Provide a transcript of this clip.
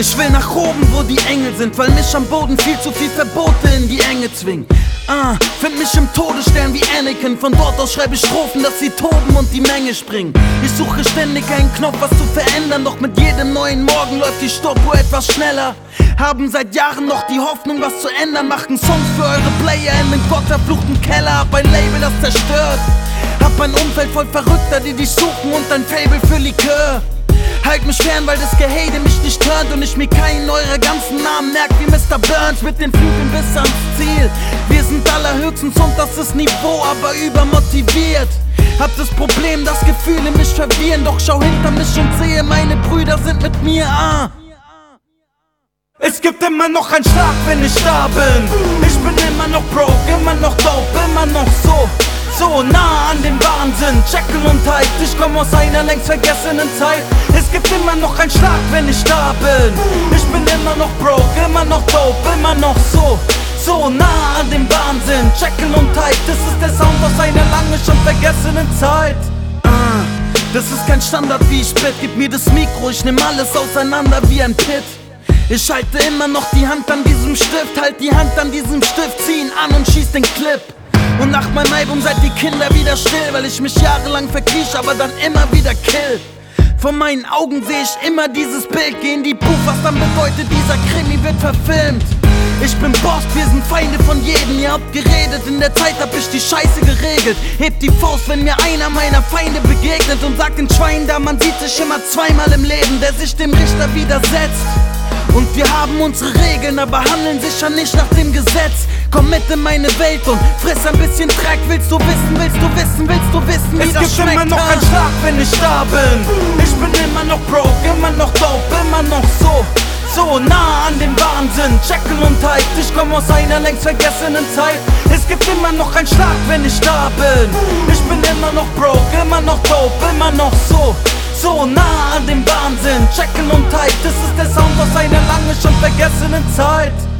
Ich will nach oben, wo die Engel sind, weil mich am Boden viel zu viel Verbote in die Enge zwingen. Find mich im Todesstern wie Anakin. Von dort aus schreibe ich Strophen, dass sie toben und die Menge springen. Ich suche ständig einen Knopf, was zu verändern, doch mit jedem neuen Morgen läuft die Stoppuhr etwas schneller. Haben seit Jahren noch die Hoffnung, was zu ändern. Machen Songs für eure Player in den gottverfluchten Keller. Hab ein Label, das zerstört. Hab ein Umfeld voll Verrückter, die dich suchen, und ein Fable für Likör. Halt mich fern, weil das Gehate mich nicht hört und ich mir keinen eurer ganzen Namen merk wie Mr. Burns mit den Flügeln bis ans Ziel. Wir sind allerhöchstens unterstes Niveau, aber übermotiviert. Hab das Problem, dass Gefühle mich verwirren, doch schau hinter mich und sehe, meine Brüder sind mit mir. Es gibt immer noch einen Schlag, wenn ich da bin. Ich bin immer noch broke, immer noch dope, immer noch so nah an dem Wahnsinn. Jekyll und Hyde, ich komm aus einer längst vergessenen Zeit. Es gibt immer noch einen Schlag, wenn ich da bin. Ich bin immer noch broke, immer noch dope, immer noch so nah an dem Wahnsinn. Jekyll und Hyde, das ist der Sound aus einer lange schon vergessenen Zeit. Das ist kein Standard, wie ich spit. Gib mir das Mikro, ich nehm alles auseinander wie ein Pit. Ich halte immer noch die Hand an diesem Stift, halt die Hand an diesem Stift, zieh ihn an und schieß den Clip. Und nach meinem Album seid die Kinder wieder still, weil ich mich jahrelang verkrieche, aber dann immer wieder kill. Vor meinen Augen seh ich immer dieses Bild, geh in die Buch, was dann bedeutet, dieser Krimi wird verfilmt. Ich bin Boss, wir sind Feinde von jedem, ihr habt geredet, in der Zeit hab ich die Scheiße geregelt. Hebt die Faust, wenn mir einer meiner Feinde begegnet, und sagt den Schweinen da, man sieht sich immer zweimal im Leben, der sich dem Richter widersetzt. Und wir haben unsere Regeln, aber handeln sicher nicht nach dem Gesetz. Komm mit in meine Welt und friss ein bisschen Dreck. Willst du wissen, wie das schmeckt? Es gibt immer noch einen Schlag, wenn ich da bin. Ich bin immer noch broke, immer noch dope, immer noch so nah an dem Wahnsinn. Jekyll und Hyde, ich komm aus einer längst vergessenen Zeit. Es gibt immer noch einen Schlag, wenn ich da bin. Ich bin immer noch broke, immer noch dope, immer noch so nah an dem Wahnsinn. Jekyll und Hyde, das ist der Sound aus einer lange schon vergessenen Zeit.